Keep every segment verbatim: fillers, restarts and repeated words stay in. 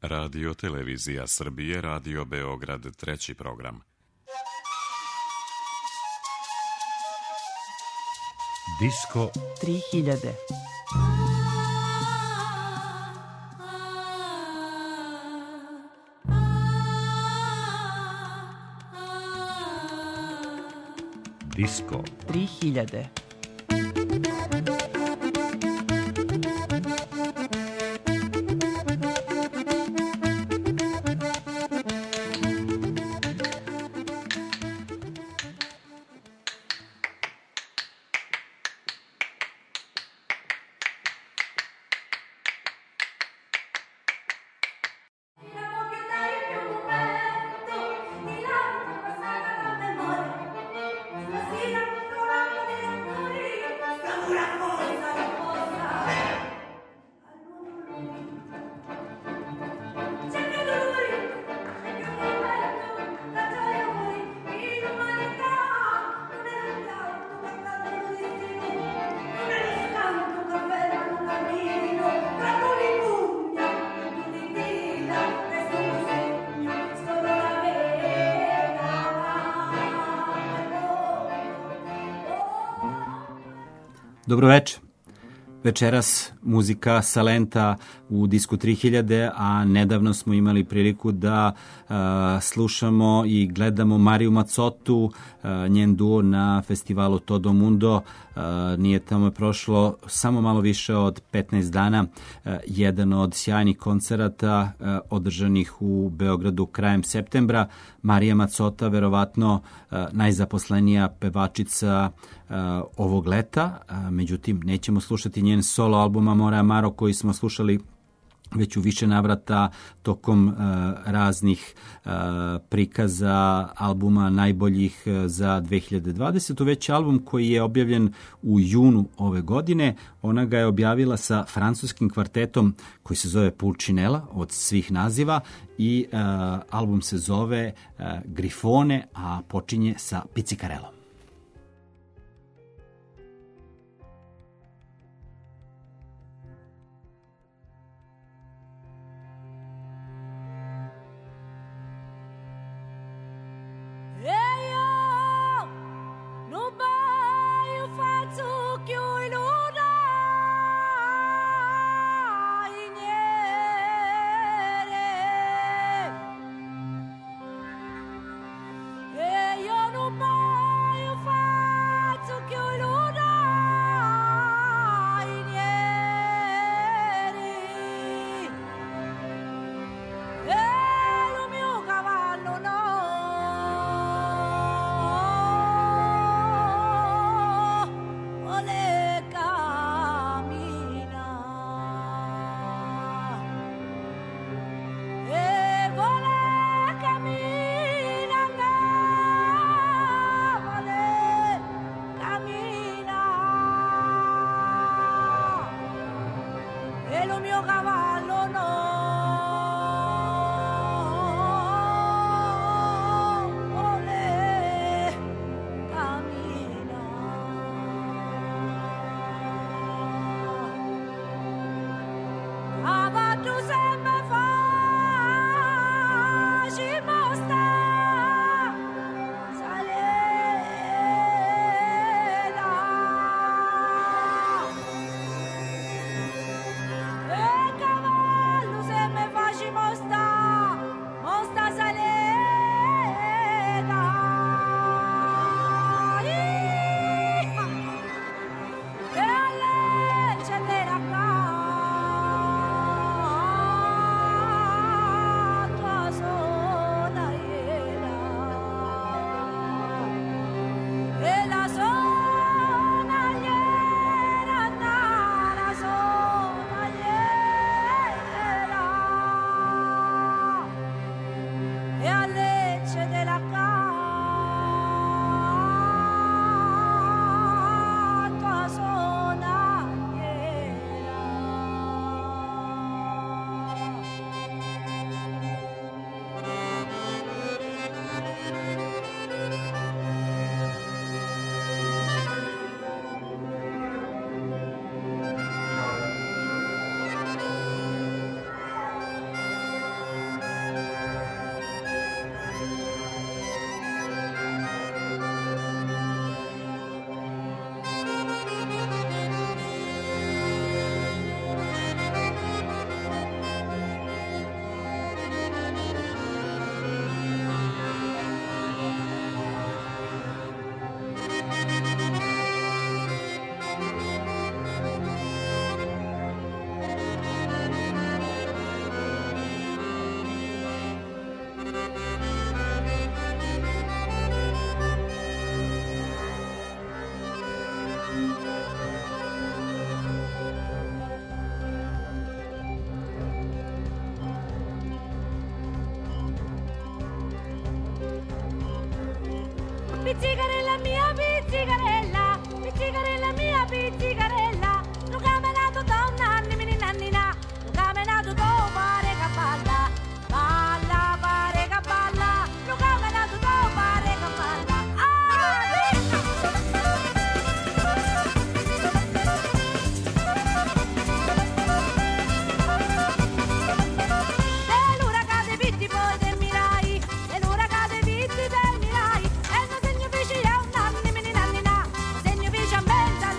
Radio Televizija Srbije, Radio Beograd, treći program. Disko tri hiljade. Disko tri hiljade. Dobro večer. Večeras muzika Salenta u Disku tri hiljade, a nedavno smo imali priliku da uh, slušamo i gledamo Mariju Mazzotu, uh, njen duo na festivalu Todo Mundo. Uh, nije tamo je prošlo samo malo više od petnaest dana. Uh, jedan od sjajnih koncerata uh, održanih u Beogradu krajem septembra. Marija Mazzota, verovatno uh, najzaposlenija pevačica uh, ovog leta. Uh, međutim, nećemo slušati njen solo album Amore Amaro koji smo slušali već u više navrata tokom uh, raznih uh, prikaza albuma najboljih uh, za dve hiljade dvadesetu. Već album koji je objavljen u junu ove godine. Ona ga je objavila sa francuskim kvartetom koji se zove Pulcinella od svih naziva i uh, album se zove uh, Grifone, a počinje sa Pizzicarellom. pizzicarella mia, pizzicarella, pizzicarella mia, pizzicarella, non camminato da un anno, mini nannina, non camminato da pare che balla, balla, pare che balla, non camminato da pare che balla, ah, e l'ora cade vitti poi termirai, e l'ora cade vitti termirai, e non segno feci a un anno, mini nannina, segno feci a mezza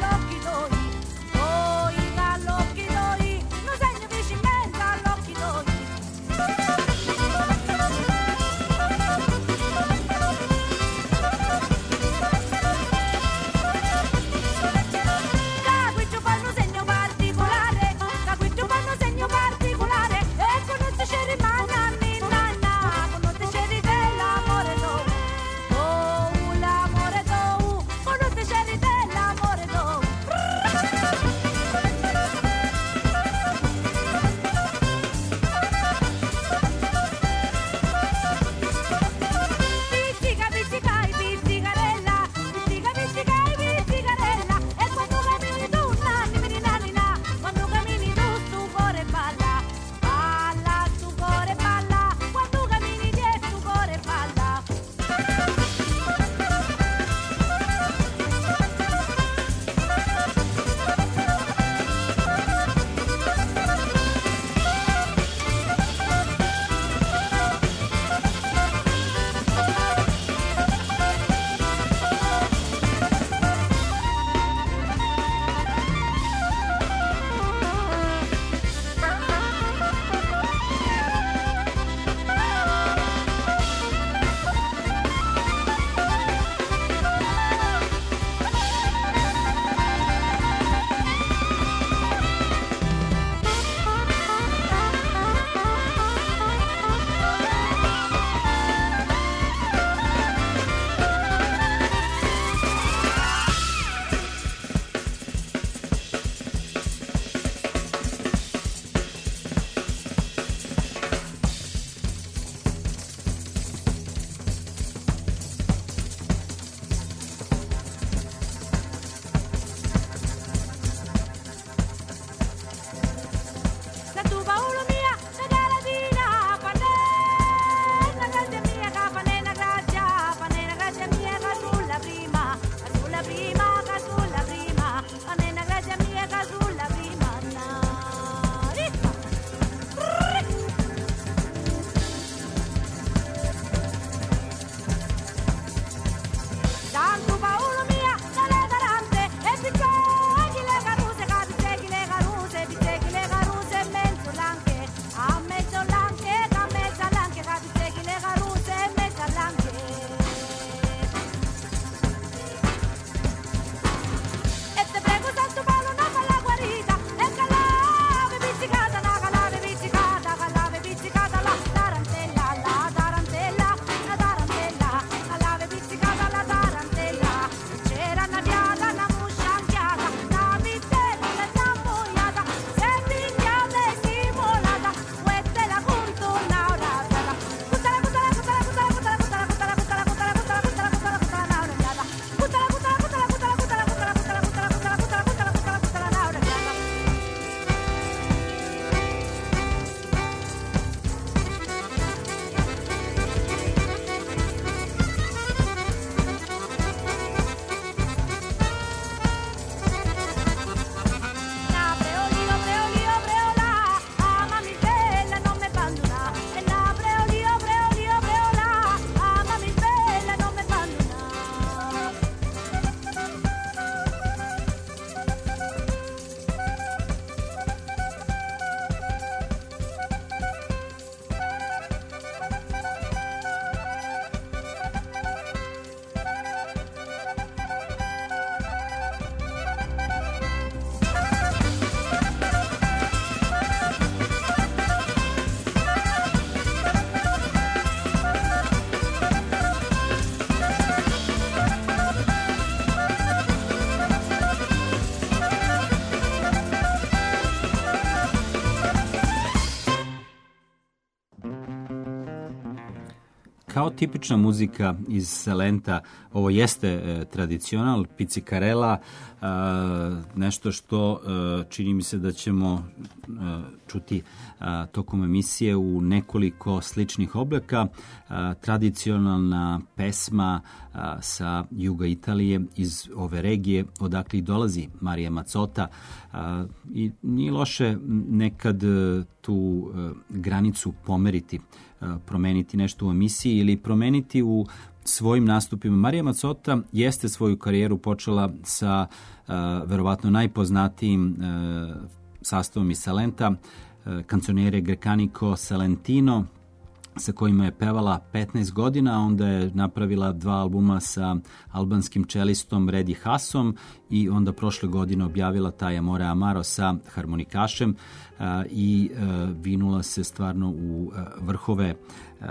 kao tipična muzika iz Salenta, ovo jeste e, tradicional, pizzicarella, e, nešto što e, čini mi se da ćemo e, čuti e, tokom emisije u nekoliko sličnih oblika. E, tradicionalna pesma e, sa juga Italije iz ove regije, odakle i dolazi Marija Mazzotta. E, I nije loše nekad tu e, granicu pomeriti, e, promeniti nešto u emisiji ili promeniti u svojim nastupima. Marija Mazzotta jeste svoju karijeru počela sa uh, verovatno najpoznatijim uh, sastavom iz Salenta, uh, Canzoniere Grecanico Salentino, sa kojima je pevala petnaest godina, onda je napravila dva albuma sa albanskim čelistom Redi Hasom i onda prošle godine objavila taj Amore Amaro sa harmonikašem uh, i uh, vinula se stvarno u uh, vrhove uh,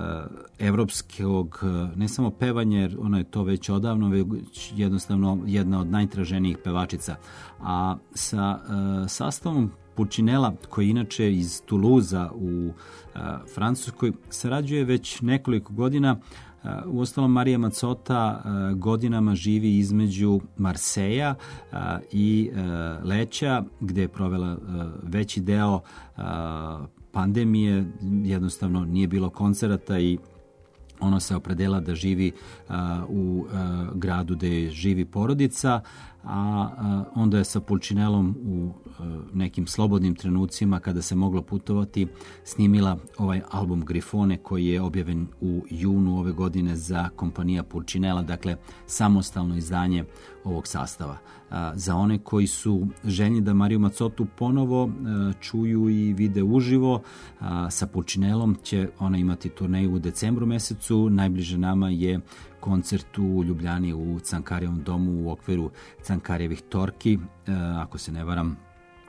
evropskog, uh, ne samo pevanje, jer ona je to već odavno, već jednostavno jedna od najtraženijih pevačica. A sa uh, sastavom Pulcinella, koji inače iz Toulouse u uh, Francuskoj sarađuje već nekoliko godina. Uh, uostalom, Marija Mazzotta uh, godinama živi između Marseja uh, i uh, Leća, gde je provela uh, veći deo uh, pandemije. Jednostavno nije bilo koncerata i ona se opredela da živi uh, u uh, gradu gde živi porodica, a uh, onda je sa Pulcinellom u uh, nekim slobodnim trenucima kada se moglo putovati snimila ovaj album Grifone koji je objavljen u junu ove godine za kompanija Pulcinella, dakle samostalno izdanje ovog sastava. Uh, za one koji su željni da Mariju Mazzottu ponovo uh, čuju i vide uživo, uh, sa Pulcinellom će ona imati turneju u decembru mesecu. Najbliže nama je koncert u Ljubljani u Cankarijevom domu u okviru Cankarjevih torki. E, ako se ne varam,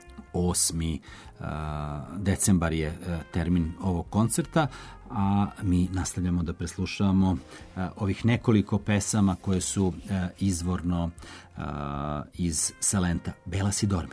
osmi decembar je e, termin ovog koncerta, a mi nastavljamo da preslušavamo e, ovih nekoliko pesama koje su e, izvorno e, iz Salenta. Bella si dormi.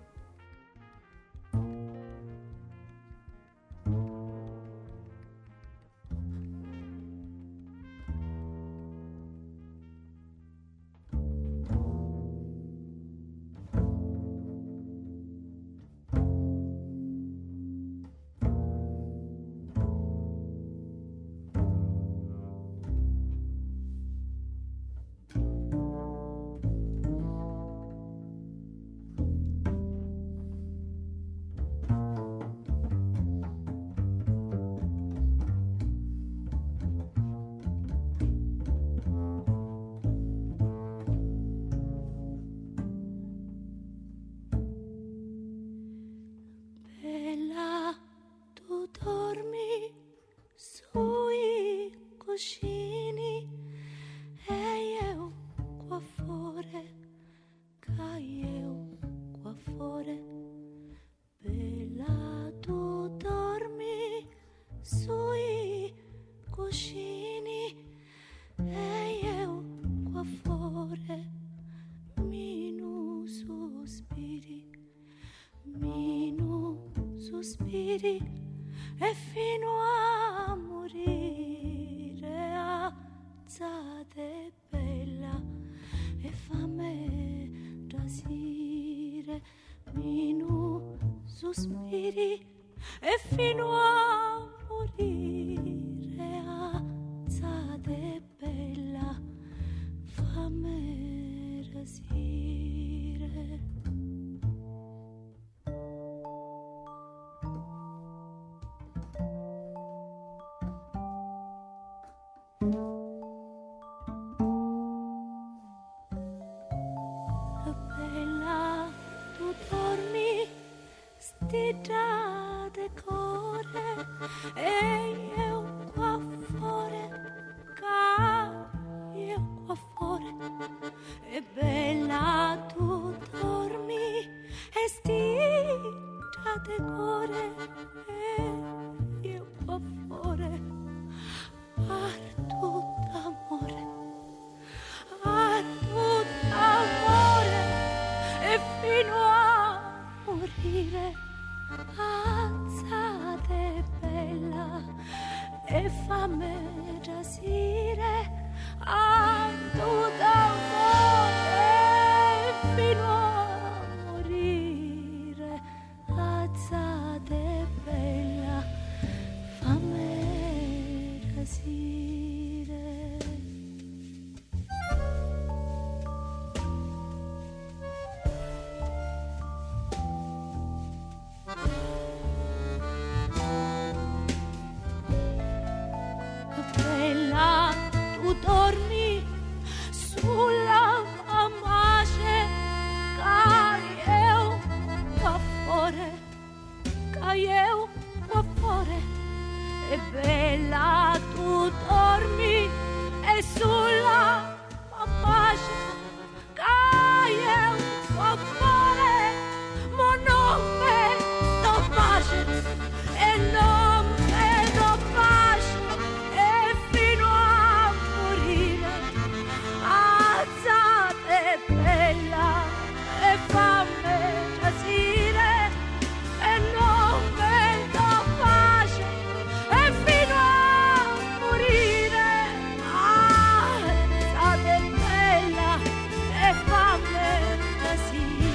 E fino a morire alzate bella e fammi rasire minu sospiri e fino a morire alzate bella fammi rasire. Già decore e io qua fuori, ca io qua fuori e bella tu dormi e sti già decore e io qua fuori ar tutto amore ar tutto amore e fino a morire alzate bella e fammi a tutto amore fino a morire. Alzate bella, fammi rasire. Bella, tu dormi sulla mamace, che io qua fuori, che io qua fuori. E bella, tu dormi e sulla mamace, che io qua fuori. Ma non vedo pace e non vedo pace. E fino a morire, alzate bella e fammi giacere. E non vedo pace e fino a morire, alzate bella e fammi giacere.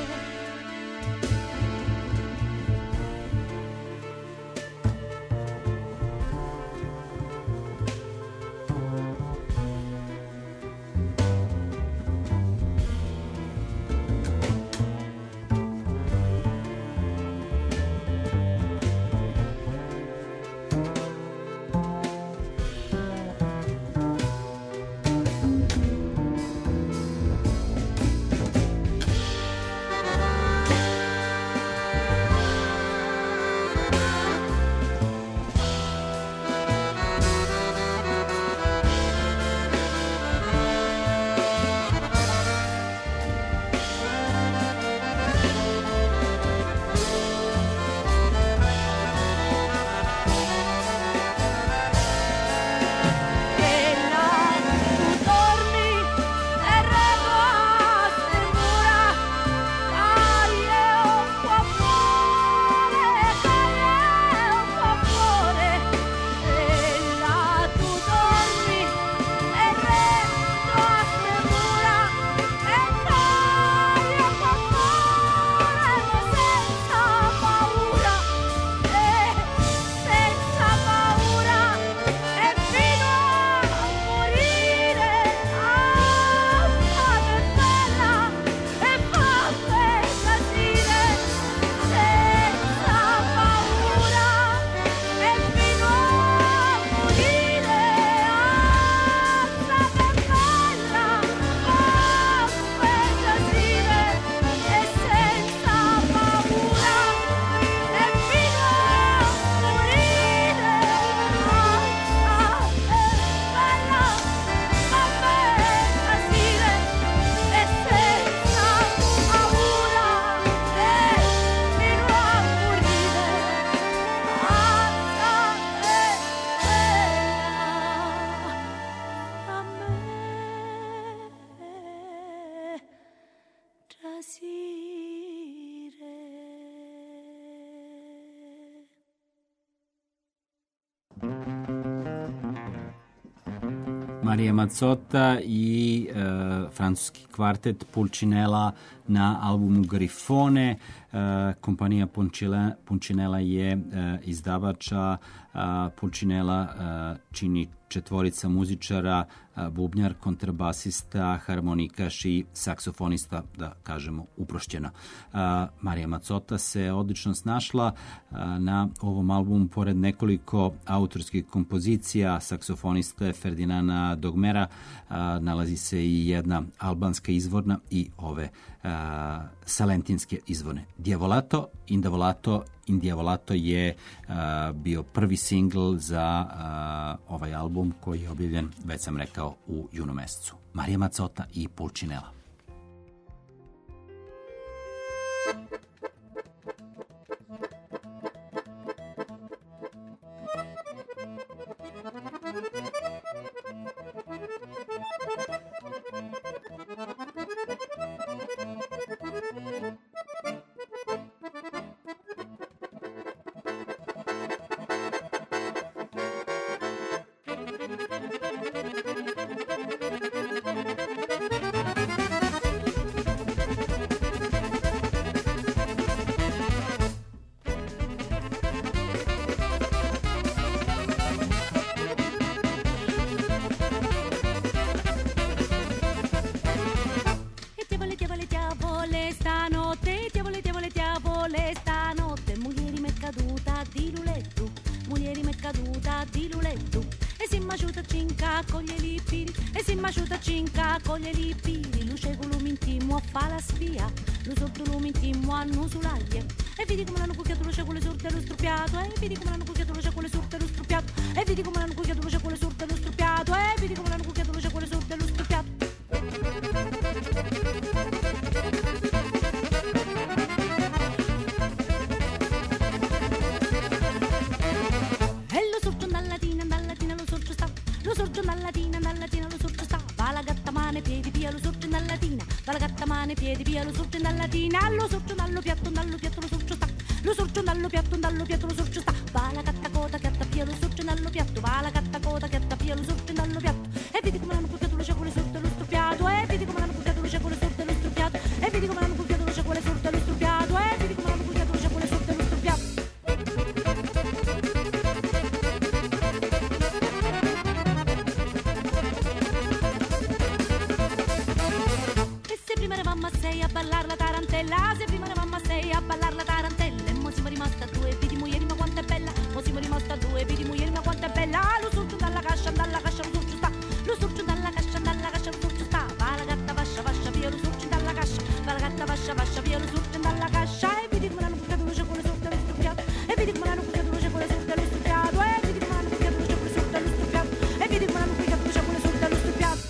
Marija Mazzotta i e, francuski kvartet Pulcinella na albumu Grifone. E, kompanija Pulcinella je e, izdavača, a Pulcinella e, čini četvorica muzičara, a, bubnjar, kontrabasista, harmonikaš i saksofonista, da kažemo uprošćeno. A, Marija Mazzotta se odlično snašla a, na ovom albumu, pored nekoliko autorskih kompozicija saksofoniste Ferdinanda Dogmera, a, nalazi se i jedna albanska izvorna i ove a, salentinske izvorne. Diavolato, Indavolato, Indiavolato je a, bio prvi singl za a, ovaj album koji je objavljen, već sam rekao, u junu mesecu. Marija Mazzotta i Pulcinella. Thank you. luletto, muglieri m'è caduta di luletto, e si m'asciuta cinca con gli lipiri, e si m'asciuta cinca con gli lipiri, lo cieco mintimmo a fa la spia, lo sotto lo mintimmo a nusulaglie, e vedi come l'hanno cucchiato lo cieco le sorte e lo struppiato, e vedi come l'hanno cucchiato lo cieco le sorte e lo struppiato, e vedi come l'hanno cucchiato lo cieco le sorte e lo struppiato, e vedi come l'hanno cucchiato lo cieco le sorte e lo struppiato. Lo sorgio dalla latina, dalla latina lo sorgio sta, va la gatta mane piedi via lo sorgio dalla latina, va la gatta mane piedi via lo sorgio dalla latina, lo sorgio dallo piatto, dallo piatto lo sorgio sta, lo sorgio dallo piatto, dallo piatto lo sorgio sta, va la gatta coda che attapia lo sorgio dallo piatto, va la gatta coda che attapia lo sorgio dallo piatto, e vedi come l'hanno cucchiato lo cieco le sorte e lo struppiato, e vedi come l'hanno cucchiato lo cieco le sorte e lo struppiato, e vedi come l'hanno cucchiato lo cieco le sorte e lo struppiato, e vedi come l'hanno cucchiato lo cieco le sorte e lo struppiato. Sei a ballar la tarantella, se prima eravamo a sei a ballar la tarantella, e mo siamo rimasti a due, vedi muieri ma quanto è bella, mo siamo rimasti a due, vedi muieri ma quanto è bella, lo sorgio dalla cascia, dalla cascia lo sorgio sta, lo sorgio dalla cascia, dalla cascia lo sorgio sta, va la gatta vascia, vascia via lo sorgio dalla cascia, va la gatta vascia, vascia via lo sorgio dalla cascia, e vedi come l'hanno cucchiato lo cieco le sorte e lo struppiato, e vedi come l'hanno cucchiato lo cieco le sorte e lo struppiato, e vedi come l'hanno cucchiato lo cieco le sorte e lo struppiato, e vedi come l'hanno cucchiato lo cieco le sorte e lo struppiato.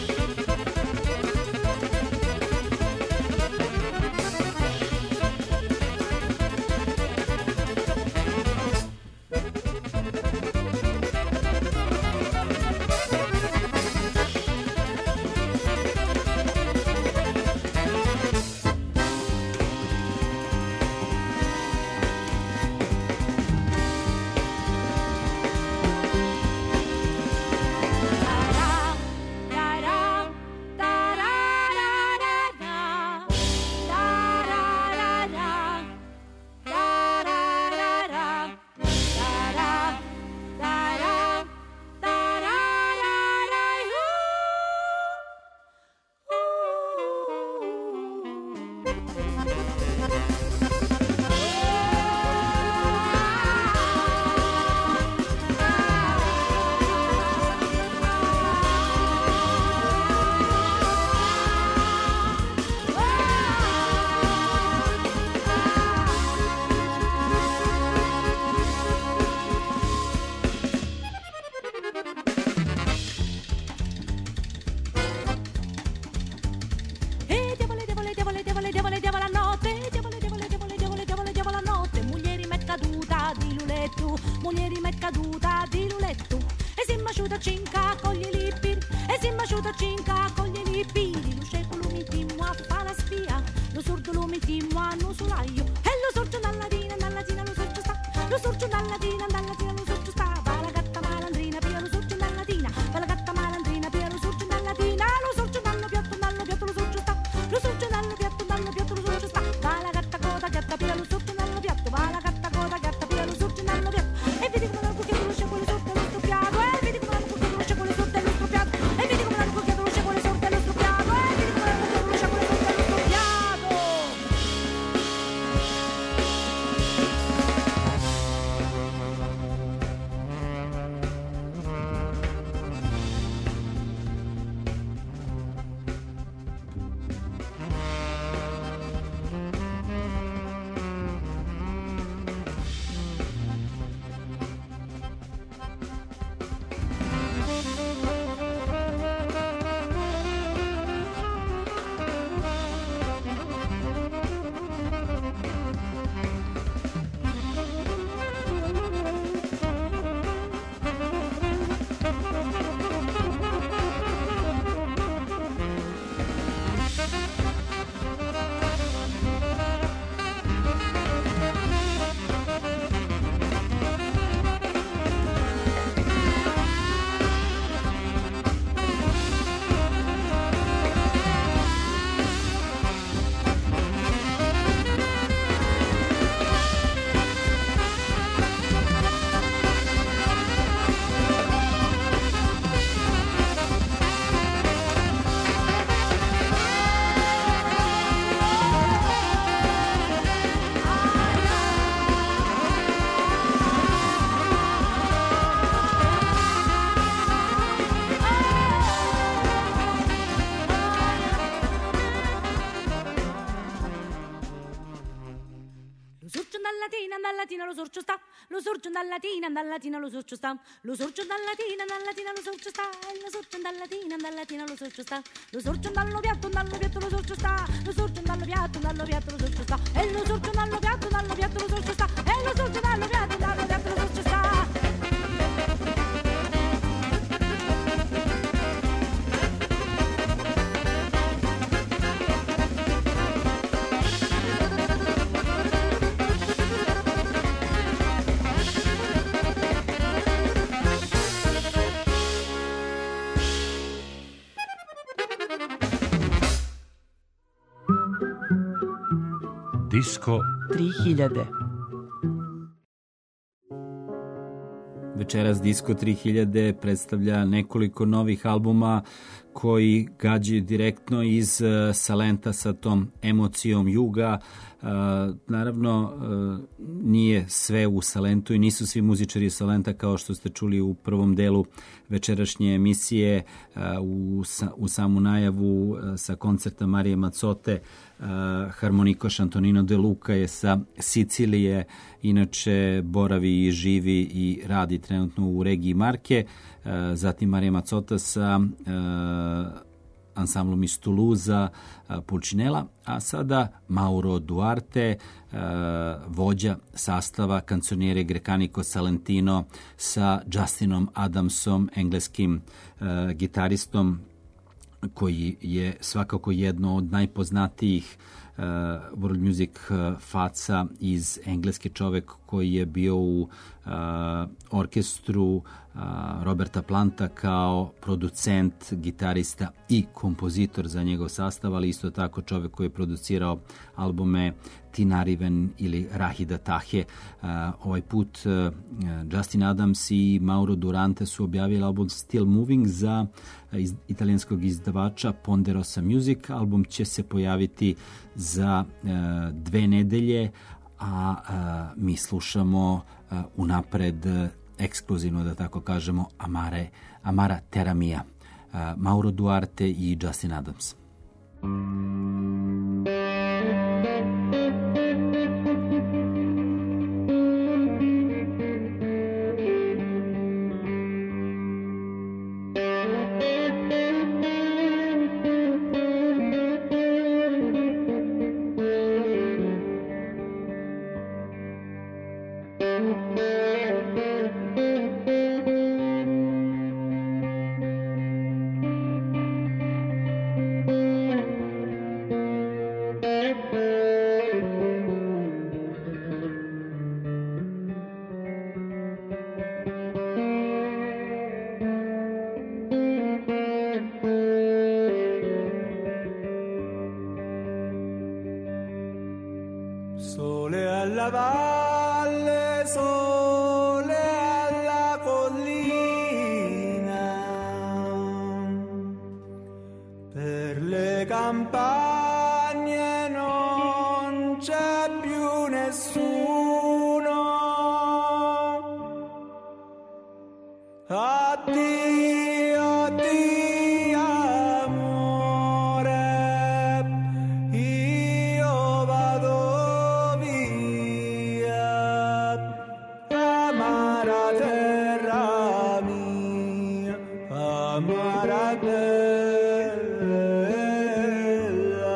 Muglieri m'è caduta di luletto, e si m'asciuta cinca con gli lipiri, e si m'asciuta cinca con gli lipiri, lo cieco lo metimmo a fa la spia, lo sordo lo metimmo a nusolaio, e lo sorgio dalla latina, dalla latina lo sorgio sta, lo sorgio dalla latina, dalla latina lo sorgio sta, va la gatta malandrina via lo sorgio dalla latina, va la gatta malandrina via lo sorgio dalla latina, lo sorgio dallo piatto, dallo piatto lo sorgio sta, lo sorgio dallo piatto, dallo piatto lo sorgio sta, va la gatta coda che attapia lo sorgio dallo piatto, va la gatta coda che attapia lo sorgio dallo piatto, e vedi come l'hanno cucchiato lo cieco le sorte e lo struppiato, e vedi come l'hanno cucchiato lo cieco le sorte e lo struppiato, e vedi come l'hanno cucchiato lo cieco le sorte e sta, lo sorcio dalla latina, dalla latina lo sorcio sta, lo sorcio dalla latina, dalla latina lo sorcio sta, lo sorcio dalla latina, dalla latina lo sorcio sta, lo sorcio dallo piatto, dallo piatto lo sorcio sta, lo sorcio dallo piatto, dallo piatto lo sorcio sta, e lo sorcio dallo piatto, dallo piatto lo sorcio sta, e lo sorcio dallo piatto, dallo piatto lo sorcio sta. Disko tri hiljade. Večeras Disko tri hiljade predstavlja nekoliko novih albuma koji gađaju direktno iz uh, Salenta sa tom emocijom juga. Uh, naravno, uh, nije sve u Salentu i nisu svi muzičari Salenta kao što ste čuli u prvom delu večerašnje emisije uh, u, sa, u samu najavu uh, sa koncerta Marije Mazzotte. Uh, harmonikoš Antonino De Luca je sa Sicilije, inače boravi i živi i radi trenutno u regiji Marke. Uh, zatim Marija Mazzotta sa uh, ansamblom iz Tuluza, Pulcinella, a sada Mauro Duarte, vođa sastava Canzoniere Grecanico Salentino sa Justinom Adamsom, engleskim gitaristom koji je svakako jedno od najpoznatijih uh, world music uh, faca iz Engleske, čovek koji je bio u uh, orkestru uh, Roberta Planta kao producent, gitarista i kompozitor za njegov sastav, ali isto tako čovek koji je producirao albume Tina Riven ili Rahida Tahe. Uh, ovaj put uh, Justin Adams i Mauro Durante su objavili album Still Moving za iz, italijanskog izdavača Ponderosa Music. Album će se pojaviti za uh, dve nedelje, a uh, mi slušamo uh, unapred uh, ekskluzivno, da tako kažemo, Amare, Amara Terra Mia, uh, Mauro Duarte i Justin Adams. Sole alla valle, sole alla collina, per le campagne non c'è più nessuno. Addio, addio amore, io vado amara terra mia, amara bella.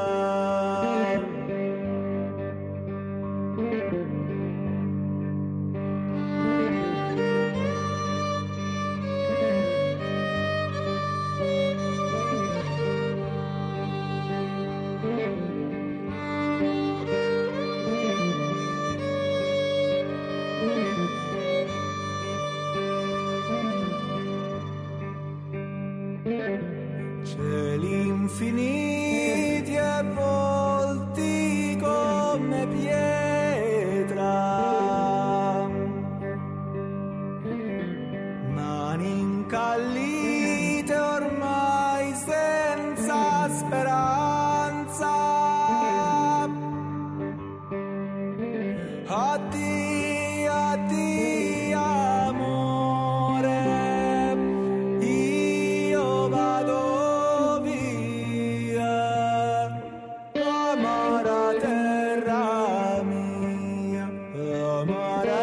Cieli infiniti e volti come pietra, mani incallite ormai senza speranza. Addio, addio amore, io vado via, amara terra mia, amara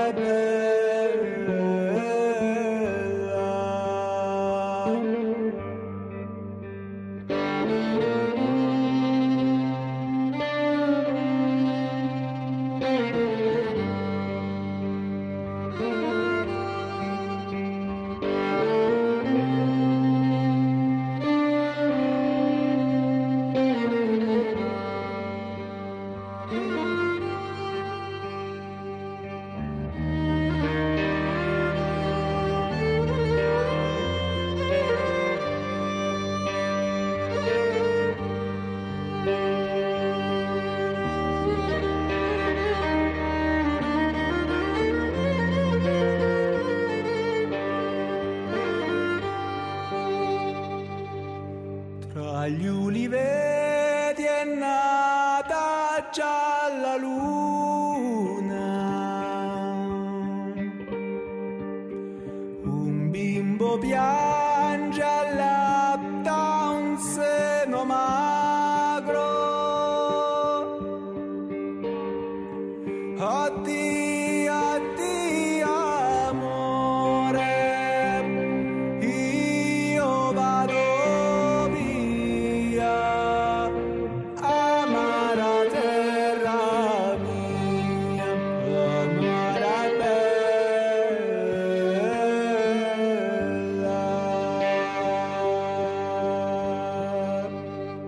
Agli uliveti è nata già la luna, un bimbo piange allatta un seno magro. Addio, addio amore, io vado via, amara terra mia, amara bella.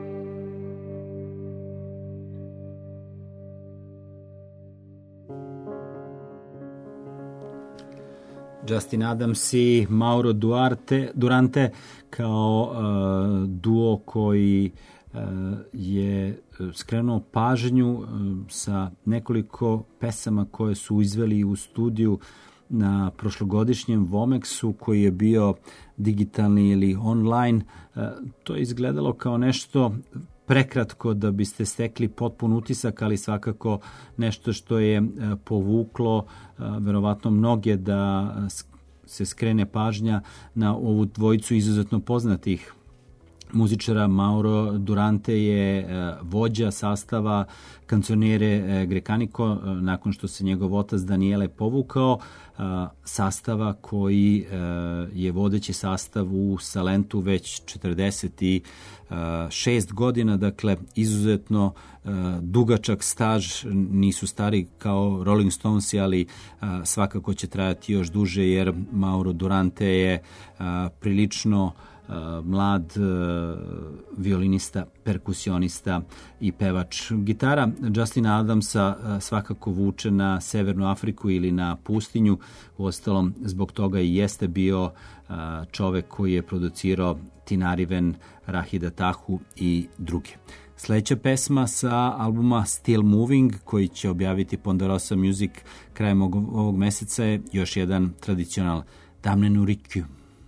Justin Adams i Mauro Duarte, Durante kao uh, duo koji uh, je skrenuo pažnju uh, sa nekoliko pesama koje su izveli u studiju na prošlogodišnjem Vomexu koji je bio digitalni ili online. Uh, to je izgledalo kao nešto prekratko da biste stekli potpun utisak, ali svakako nešto što je povuklo verovatno mnoge da se skrene pažnja na ovu dvojicu izuzetno poznatih muzičara. Mauro Durante je vođa sastava Canzoniere Grecanico nakon što se njegov otac Daniele povukao, sastava koji je vodeći sastav u Salentu već četrdeset šest godina, dakle izuzetno dugačak staž, nisu stari kao Rolling Stonesi, ali svakako će trajati još duže jer Mauro Durante je prilično mlad violinista, perkusionista i pevač. Gitara Justina Adamsa svakako vuče na Severnu Afriku ili na pustinju. Uostalom, zbog toga i jeste bio čovek koji je producirao Tinariven, Rahida Tahu i druge. Sledeća pesma sa albuma Still Moving, koji će objaviti Ponderosa Music krajem ovog meseca, je još jedan tradicional Damne Nurikju.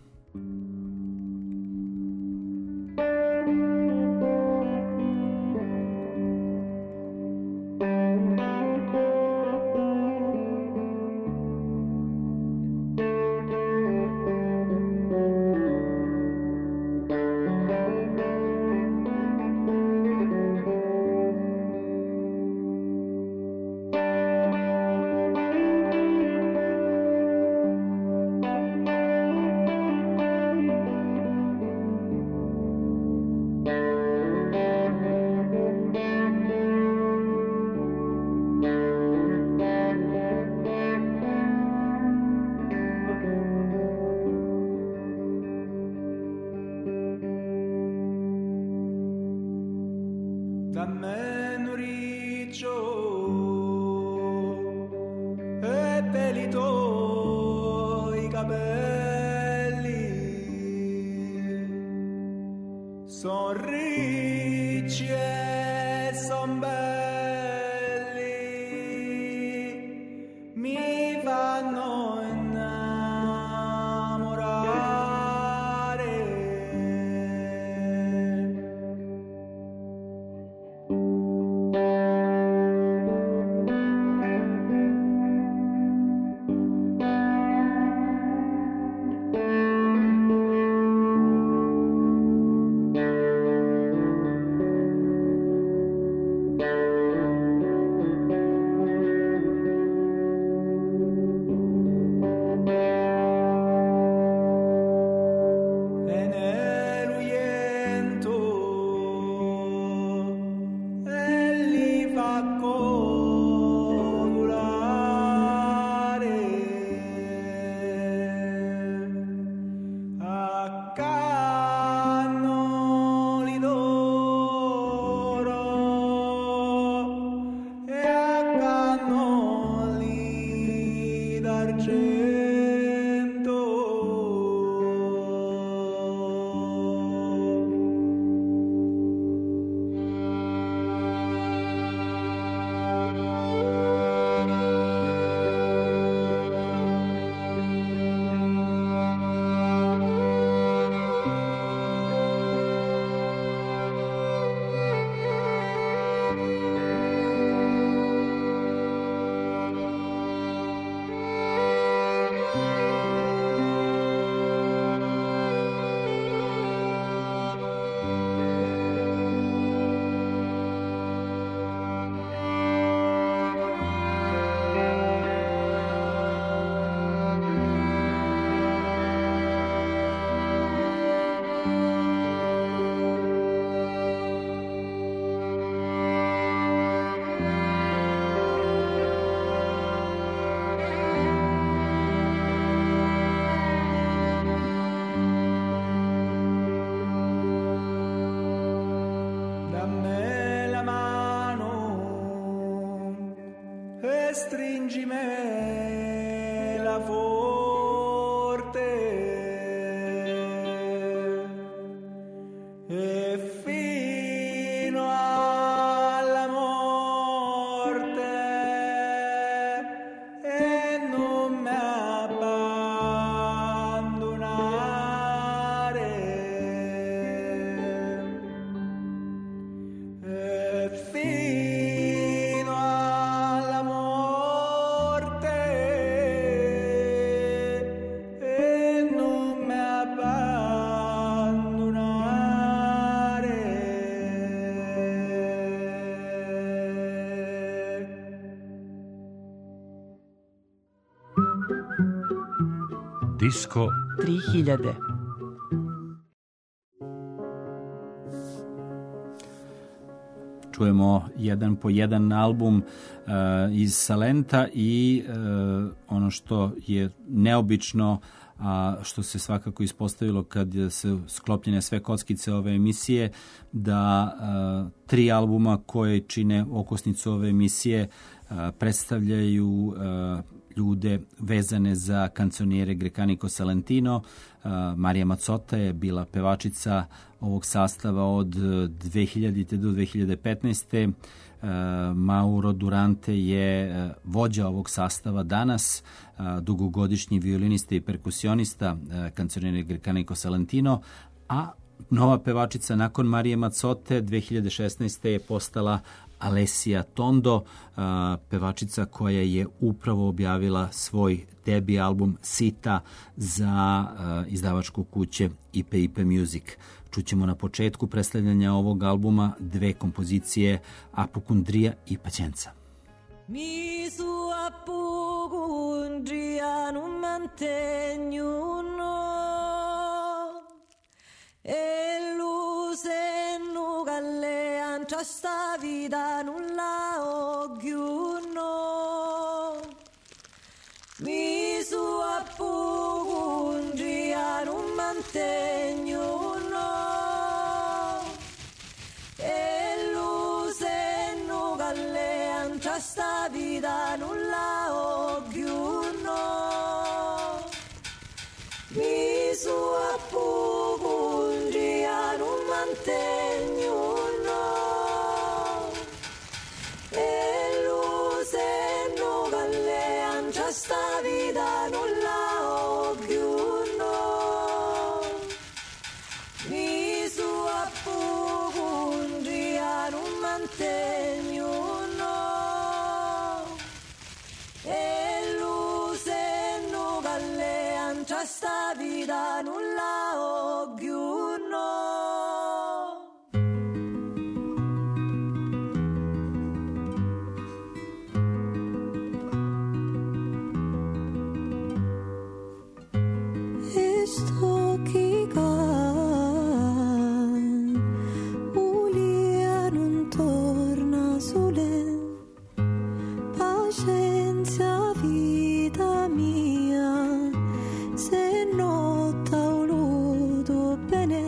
Dammi un riccio e peli tuoi capelli son ricci e son belli, mi fanno innamorare. stringime la forte e fino alla morte e non mi abbandonare e fino alla morte e non mi abbandonare. Disco tri hiljade. Čujemo jedan po jedan album uh, iz Salenta i uh, ono što je neobično, a što se svakako ispostavilo kad su sklopljene sve kockice ove emisije, da uh, tri albuma koje čine okosnicu ove emisije uh, predstavljaju uh, ljude vezane za kancionere Grecanico Salentino. Uh, Marija Mazzotta je bila pevačica ovog sastava od dve hiljadite do dve hiljade petnaeste. Uh, Mauro Durante je uh, vođa ovog sastava danas, uh, dugogodišnji violinista i perkusionista uh, kancionere Grecanico Salentino, a nova pevačica nakon Marije Mazzotte dve hiljade šesnaeste. je postala Alessia Tondo, uh, pevačica koja je upravo objavila svoj debi album Sita za uh, izdavačku kuće I P I P Music. Čućemo na početku predstavljanja ovog albuma dve kompozicije, Apocundria I Pacienza. Mi sua apocundria non mantengo no e luce nu gallean tra sta vita nulla occhiuno mi sua apocundria non mantengo no e luce nu gallean tra sta vita nulla occhiuno mi sua apocundria non mantengo no e luce nu gallean tra sta vita nulla occhiuno mi sua apocundria non mantengo no e luce nu gallean tra sta vita nulla occhiuno. Esto che can Ulia non torna sole pazienza vita mia se no t'ho voluto bene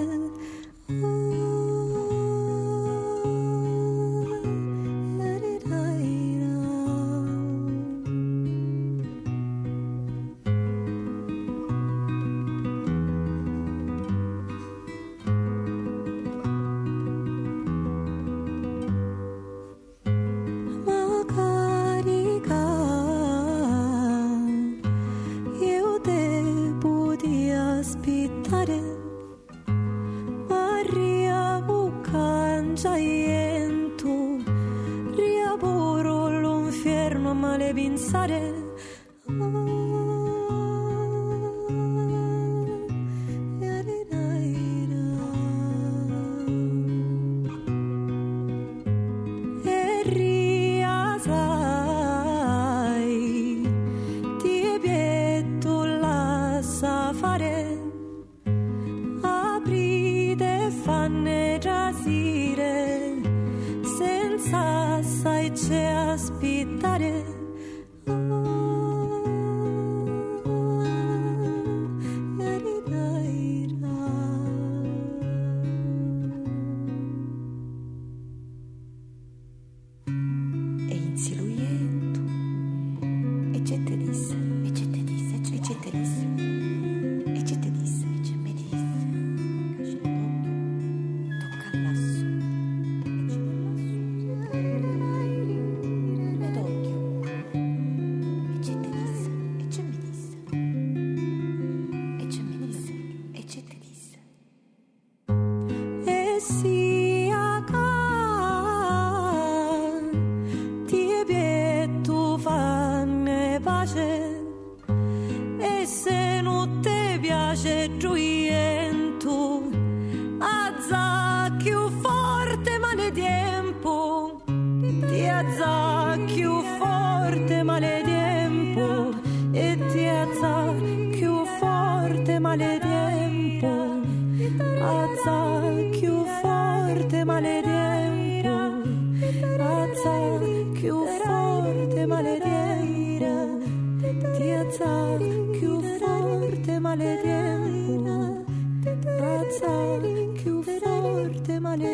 che non ti piace gioiento, azza più forte male tempo, ti azza più forte male tempo, e ti azza più forte male tempo, azza più forte male tempo, azza più forte male tempo, ti azza più forte male tempo, azza più forte male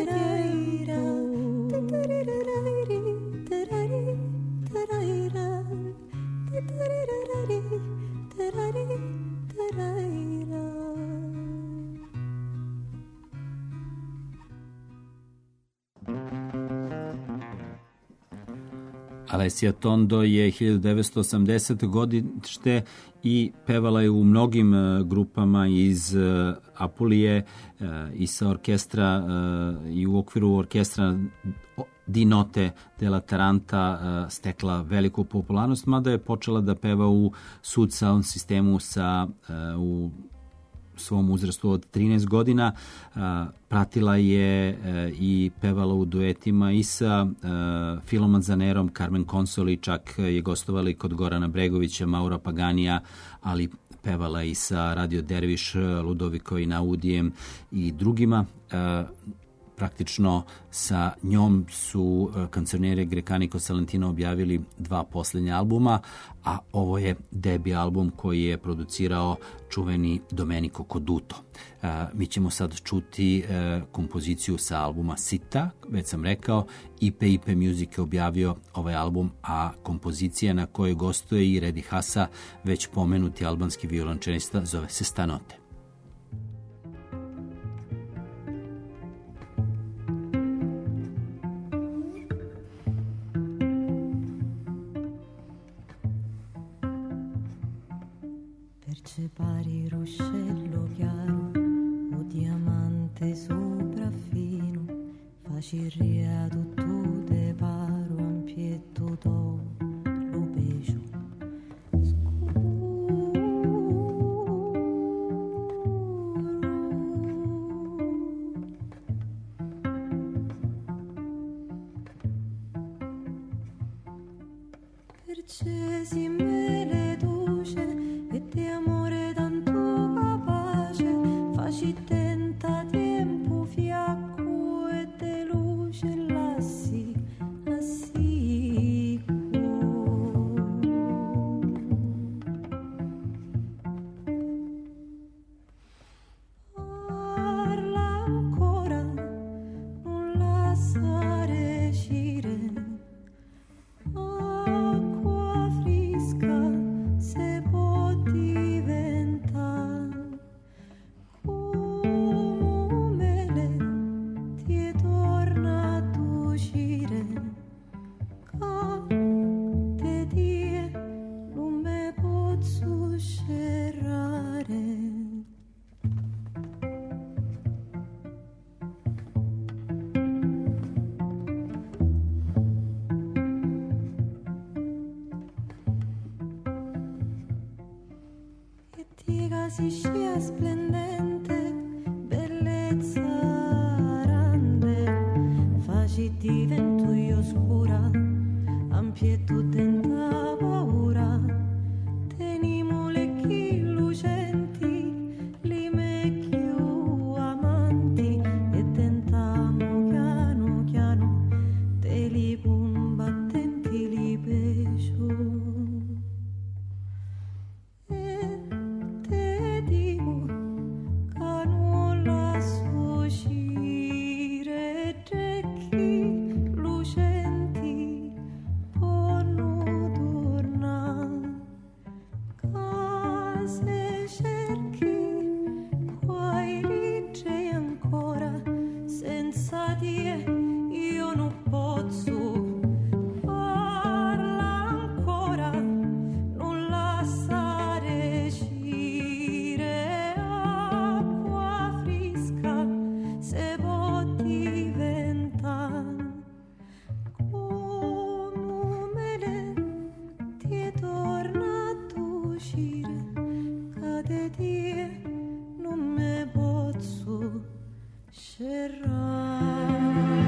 Alessia Tondo je hiljadu devetsto osamdesete godište i pevala je u mnogim grupama iz Apulije i sa orkestra i u okviru orkestra Di Note della Taranta stekla veliku popularnost, mada je počela da peva u Sud Sound sistemu sa u svom uzrastu od trinaest godina. Pratila je i pevala u duetima i sa Philom Manzanerom, Carmen Consoli, čak je gostovala i kod Gorana Bregovića, Maura Paganija, ali pevala i sa Radio Derviš, Ludoviko Einaudijem i drugima. Praktično sa njom su Canzoniere Grecanico Salentino objavili dva posljednja albuma, a ovo je debi album koji je producirao čuveni Domenico Coduto. Mi ćemo sad čuti kompoziciju sa albuma Sita, već sam rekao, I P I P Music je objavio ovaj album, a kompozicija na kojoj gostuje i Redi Hasa, već pomenuti albanski violončelista, zove se Stanote. Pari ruscello chiaro o diamante sopraffino, facirria tutto te paro ampietto do lo beso scuro, perché si me le duce e ti amore tanto capace, faci tenta tempo fiacco e te luce lassi assicco. Parla ancora, non lasciare scire, acqua fresca se può diventare come le ti torna a uscire, che te die non me posso scerrare. E ti casi scia splendente, bellezza grande, faci divento io scura, ampietto tenta paura, tenimo le chi lucenti, li me più amanti, e tentamo piano piano, te li combattenti li pescio. E te dico che non lascio uscire, c'è chi lucenti possono tornare, che se cerchi quai rigge ancora, senza die io non posso. Parla ancora, non lasciare scire, acqua fresca se può diventare come le ti torna a uscire, che vedie non me pozzo scerrare.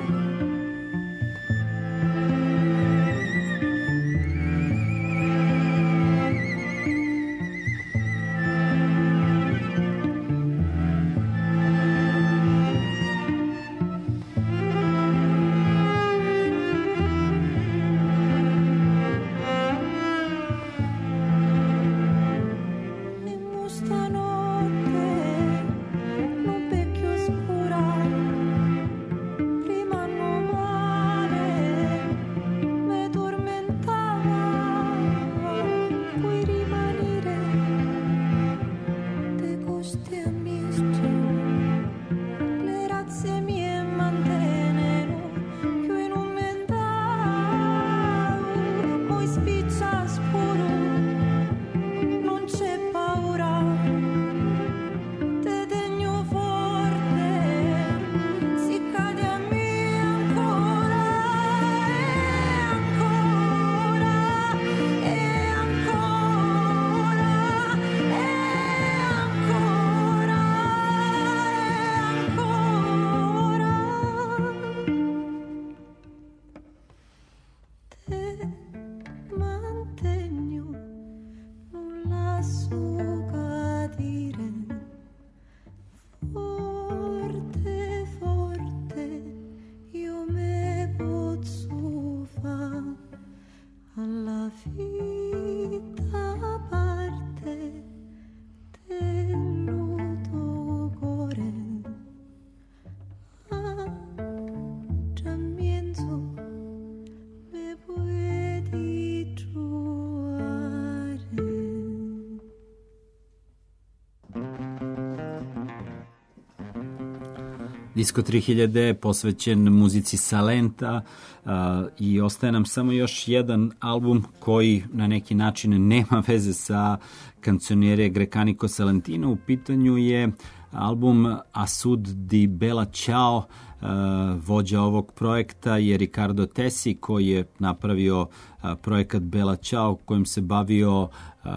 Disko tri hiljade je posvećen muzici Salenta uh, i ostaje nam samo još jedan album koji na neki način nema veze sa Canzoniere Grecanico Salentino. U pitanju je album A Sud di Bella Ciao. Uh, vođa ovog projekta je Riccardo Tesi, koji je napravio uh, projekat Bella Ciao kojim se bavio uh,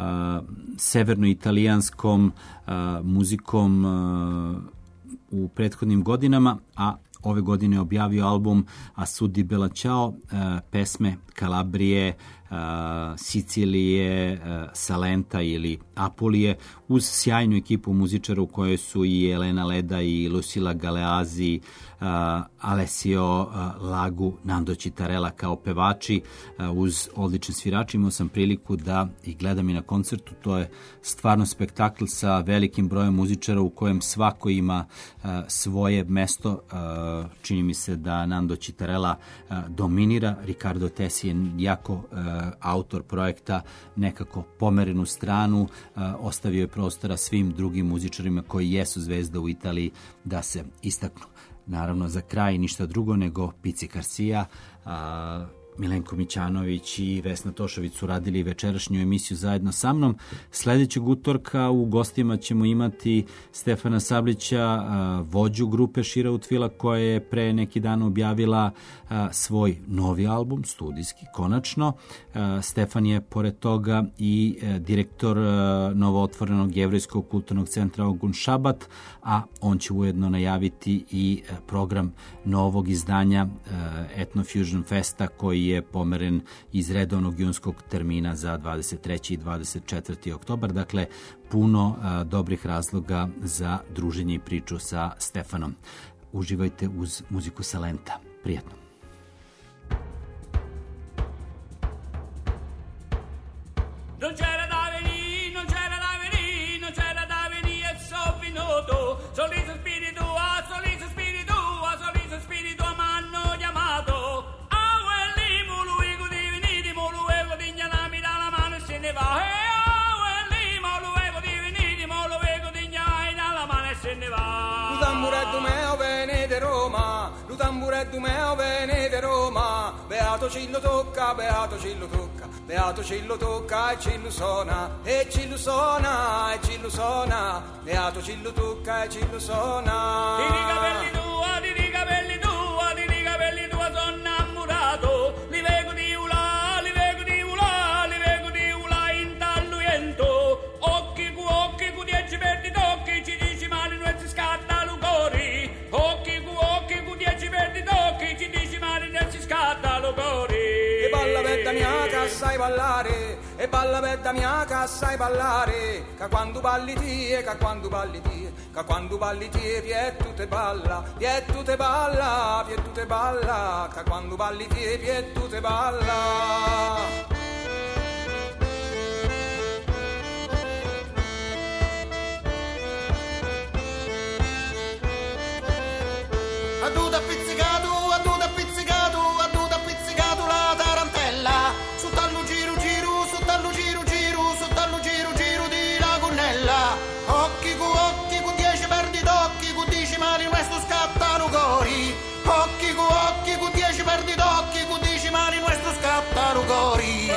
severno-italijanskom uh, muzikom uh, u prethodnim godinama, a ove godine je objavio album A Sud di Bella Ciao, pesme Kalabrije, Sicilije, Salenta ili Apulije, uz sjajnu ekipu muzičara u kojoj su i Elena Leda i Lucila Galeazzi, Alessio Lagu, Nando Citarella kao pevači, uz odlične svirače. Imao sam priliku da ih gledam i na koncertu. To je stvarno spektakl sa velikim brojem muzičara u kojem svako ima svoje mesto. Čini mi se da Nando Citarella dominira. Riccardo Tesi je jako autor projekta, nekako pomerenu stranu, ostavio je prostora svim drugim muzičarima koji jesu zvezda u Italiji da se istaknu. Naravno, za kraj ništa drugo nego Pici Garcia, Milenko Mićanović i Vesna Tošović su radili večerašnju emisiju zajedno sa mnom. Sledećeg utorka u gostima ćemo imati Stefana Sablića, vođu grupe Šira Utvila, koja je pre neki dan objavila svoj novi album, studijski, konačno. Stefan je pored toga i direktor novootvorenog jevrejskog kulturnog centra Ogun Šabat, a on će ujedno najaviti i program novog izdanja Etno Fusion Festa, koji je pomeren iz redovnog junskog termina za dvadeset treći i dvadeset četvrti oktobar. Dakle, puno a, dobrih razloga za druženje i priču sa Stefanom. Uživajte uz muziku Salenta. Prijetno. Non c'era da venire, non c'era da venire, non c'era da venire e so venuto. Sorriso spirito, ah, sorriso spirito, ah, sorriso spirito m'hanno chiamato. Ah, quell'imo luego di venire, mo luego di gnanami dalla mano e se ne va. Eh, ah, quell'imo luego di venire, mo luego di gnanami dalla mano e se ne va. Lu tamburetto meo vene de Roma, lu tamburetto meo vene de Roma. Beato Cillo tocca, beato Cillo tocca. Beato Cillo tocca e Cillo suona, e Cillo suona, e Cillo suona. Beato Cillo tocca e Cillo suona. Di di capelli tua, di di capelli tua, di di capelli tua sono innamorato. Li vengo di ulà, li vengo di ulà, li vengo di ulà in talluento. Occhi cu occhi ballare, e balla bella mia che sai ballare, che quando balli tie, che quando balli tie, che quando balli tie, piettu te balla, piettu te balla, piettu te balla, che quando balli tie, piettu te balla. A tu t'ha pizzicato, a tu t'ha pizzicato, a tu t'ha pizzicato la tarantella. Su tallo giro giro, su tallo giro giro, su tallo giro giro di la gonnella. Occhi cu occhi cu dieci perdi d'occhi, cu dici mani questo scattano cori. Occhi cu occhi cu dieci perdi d'occhi, cu dici mani questo scattano cori.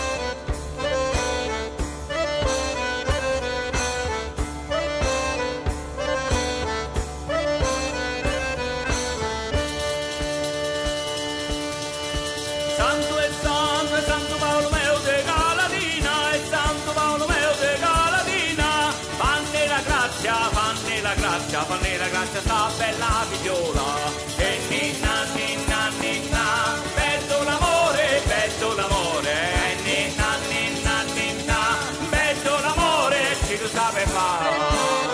Fanne la grazia sta bella figliola, e ninna ninna ninna, bello l'amore, bello l'amore, e ninna ninna ninna, bello l'amore, ci lo sape fare.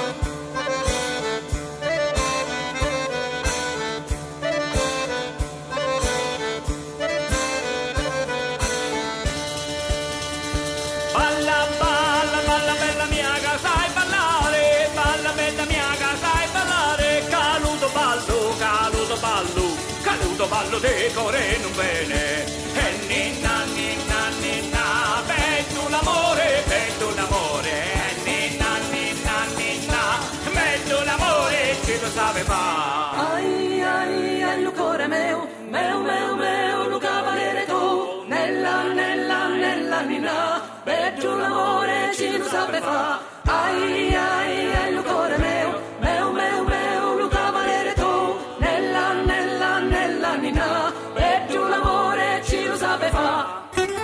Balla, balla, balla bella mia che sai ballare, balla bella mia che sai ballare, caluto ballo, caluto ballo, caluto ballo de core non bene, e ninna ninna ninna, bello l'amore, bello l'amore, e ninna ninna ninna, bello l'amore, ci lo sape fa. Ai ai ai lo cuore meo, meo meo meo lo cavaliere tu, nella nella nella nina, bello l'amore ci lo sape fa. Ai ai ai lo cuore meo, meo meo meo lo cavaliere tu, nella nella nella nina, bello l'amore ci lo sape fa.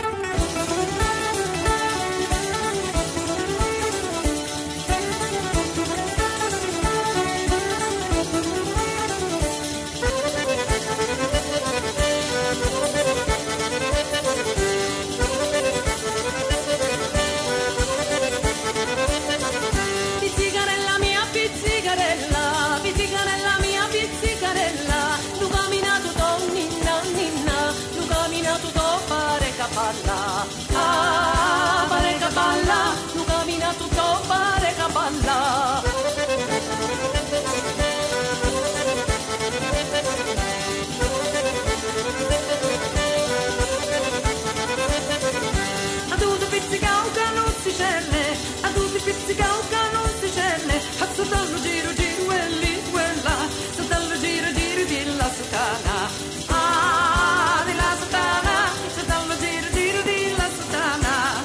Pizzicarella mia pizzicarella, pizzicarella mia pizzicarella, tu camminato to ninna ninna, tu camminato to pare capalla, ah pare capalla, tu camminato to pare capalla. A tu pizzicao che non si scende, a tu pizzicao che non si scende, a tu dallo giro giro e lì quella, tu dallo giro giro di la sotana, ah di la sotana, tu dallo giro giro di la sotana.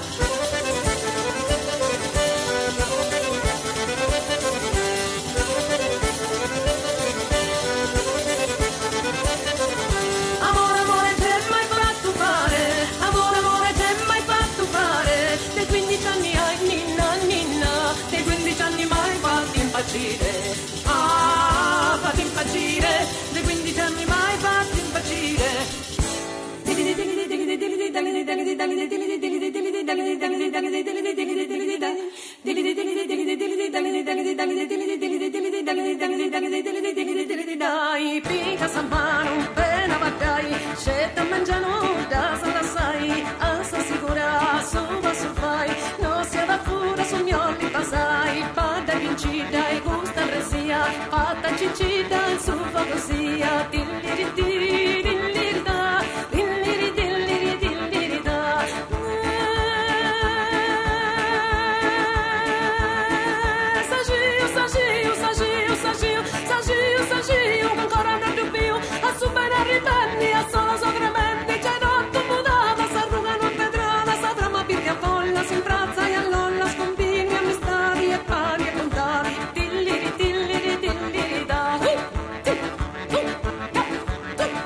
Amore, amore, che mai fatto fare? Amore, amore, che mai fatto fare? Dei quindici anni hai ninna, ninna, dei quindici anni mai fatti impazzire. Ah, fatti impazzire, dei quindici anni mai fatti impazzire. Dai, pinca sampano, pena battai, scetta mangiano da sala sai, assa sicura, suba su fai, no sia da fura sognoli passai, fatta vincita e gusta resia, fatta cincita in su fantasia, dilliri dilliri dilliri da, dilliri dilliri dilliri da. Sagio, sagio, sagio, sagio, sagio, sagio, ancora non dubbio, a subire a ripenni, a solo sogramenti, c'è rotto mudata, s'arruga non vedrà, la sa trama pirca folla, si imbrazza e allora scombini, amistadi e pani e contari, dilliri dilliri dilliri da.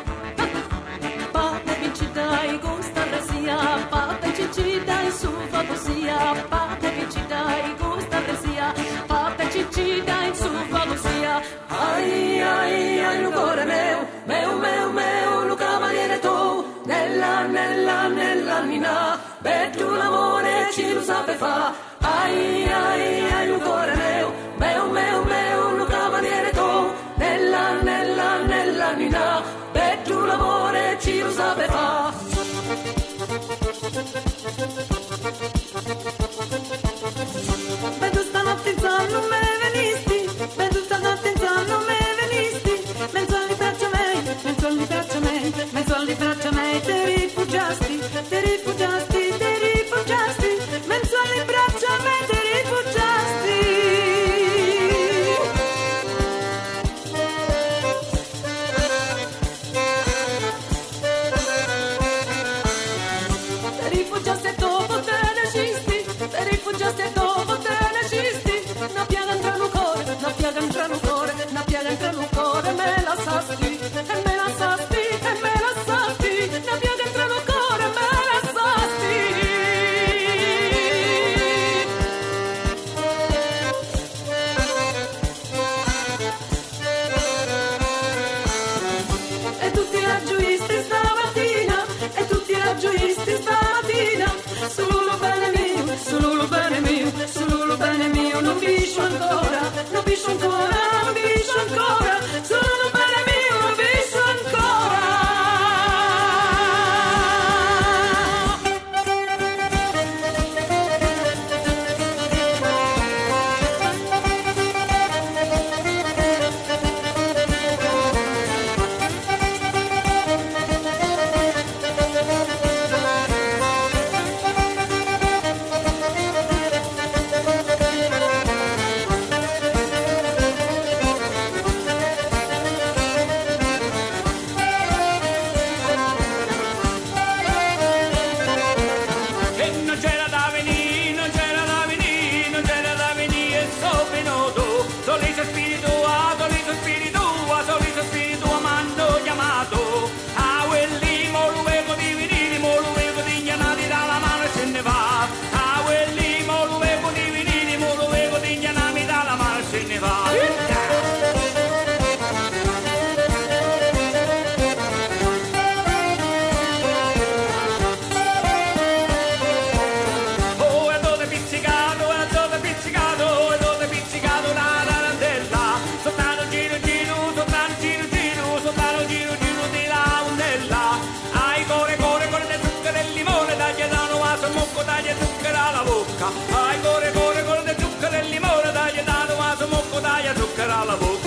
Bettu l'amore ci lo sape fa. Ai ai ai un cuore meo, meo meo meo, un cavaliere to, nella nella nella nina. Bettu l'amore ci lo sape fa. Vedo stanotte in sal non me venisti, vedo stanotte in sal non me venisti, mezzo alle braccia mei, mezzo alle braccia mei, mezzo alle braccia mei, te rifugiasti, te rifugiasti, te rifugiasti, mezzo alle braccia mei, te rifugiasti. Te rifugiasti dopo te ne scisti, te rifugiasti dopo te ne scisti, una piaga entra in un cuore, una piaga entra in un cuore, una piaga entra in un cuore, me la sasti, e me la sasti, e me la sasti, una piaga entra in un cuore, me la sasti. E tutti raggioisti stamattina, e tutti raggioisti stamattina, solo bene mio, solo bene mio, solo bene mio, non biscio ancora, non biscio ancora, non biscio ancora, solo bene mio, non biscio ancora. E non c'era da venire, non c'era da venire, non c'era da venire, e so venuto, solito spirito, ah, solito spirito, ah, solito spirito, m'hanno chiamato, ah, quelli, mo lo vedo di venire, mo lo vedo di ghianati dalla mano e se ne va, ah, quelli, mo lo vedo di venire, mo lo vedo di ghianati dalla mano e se ne va. Oh, è dove pizzicato, è dove pizzicato, è dove pizzicato la tarantella. Soltanto giro giro, soltanto giro giro, soltanto giro giro di la undella. Ai core core core del zucchero e il limone, dagli da un vaso mocco, dagli zucchero alla bocca. Ai core core core del zucchero e il limone, dagli da un vaso mocco, dagli zucchero alla bocca.